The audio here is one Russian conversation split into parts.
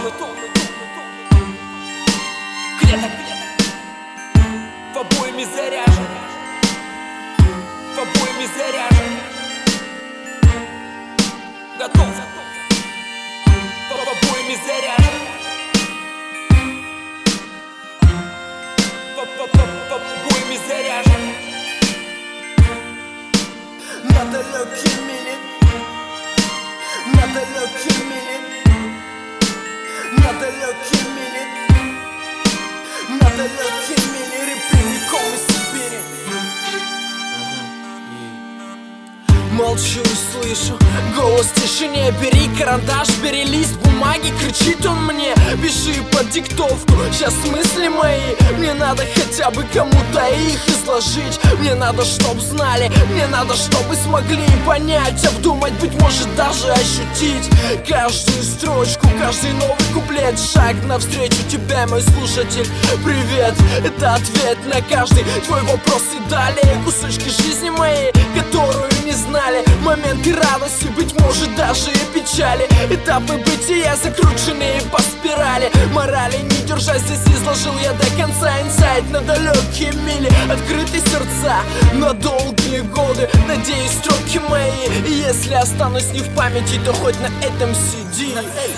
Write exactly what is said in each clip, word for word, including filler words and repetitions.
Клеток в обоими заряжен, в обоими заряжен. Готов, в обоими заряжен, в обоими заряжен. На далекие мили, на далекие мили, на далекие мили, на далекие мили, реп прямиком из Сибири. Молчу и слышу голос в тишине. Бери карандаш, бери лист бумаги, кричит он мне: пиши под диктовку сейчас мысли мои. Мне надо хотя бы кому-то их изложить. Мне надо, чтоб знали, мне надо, чтобы смогли понять, обдумать, быть может даже ощутить каждую строчку, каждый новый куплет. Шаг навстречу тебе, мой слушатель, привет. Это ответ на каждый твой вопрос и далее кусочки жизни моей, которую не знали. Моменты радости, быть может даже и печали. Этапы бытия, закрученные по спирали. Морали не держа, здесь изложил я до конца инсайт. На далекие мили, открытые сердца, на долгие годы. Надеюсь, строки мои, и если останусь не в памяти, то хоть на этом сиди.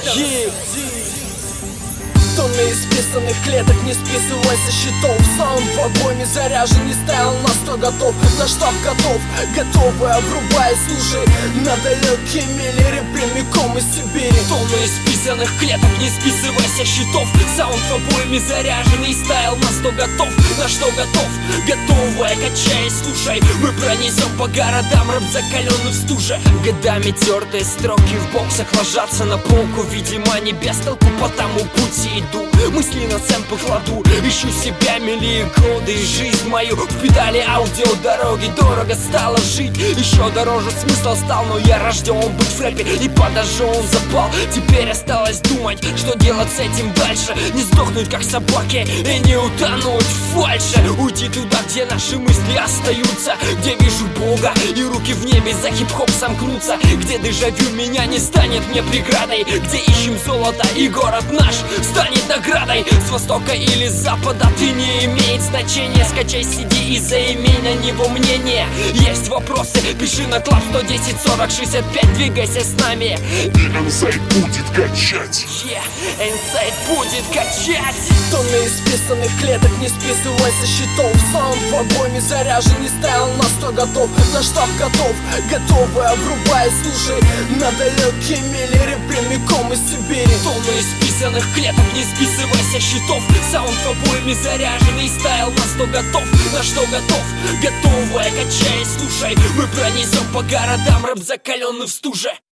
Тонны исписанных клеток, не списывай со счетов. Саунд в обойме заряжен, не ставил на сто готов. На штаб готов, готовы, обрубай, слушай. На далекие мили, реп прямиком из Сибири. Тонны исписанных клеток, не списывай со счетов. Саунд в обойме заряжен, и стайл на сто готов. На что готов, готовая, качаясь, слушай. Мы пронесем по городам рэп, закаленный в стуже. Годами тертые строки в боксах ложатся на полку. Видимо, не без толку по тому пути иду, мысли на цемпы кладу. Ищу себя мили годы, и жизнь мою в педали аудиодороги. Дорого стало жить, еще дороже смысл стал. Но я рожден быть в рэпе, и подожжен запал. Теперь осталось думать, что делать с этим дальше. Не сдохнуть как собаки и не утонуть в фальше. Уйти туда, где наши мысли остаются, где вижу Бога и руки в небе за хип-хоп сомкнутся, где дежавю меня не станет мне преградой, где ищем золото и город наш станет наградой. С востока или с запада ты не имеет значения. Скачай, сиди и заимей на него мнение. Есть вопросы, пиши на клаб сто десять сорок шестьдесят пять. Двигайся с нами, и инсайт будет качать. yeah, инсайт будет качать. Тонны исписанных клеток, не списывай со счетов. Саунд в обойме заряжен, не ставил на сто готов. На штаб готов, готовы, обрубай, слушай. На далекие мили, реп прямиком из Сибири. Тонны исписанных клеток, не списывай со счетов. Саунд в обоими заряжен, и стайл на сто готов. На что готов, готовая, качаясь, слушай. Мы пронесем по городам рэп, закаленный в стуже.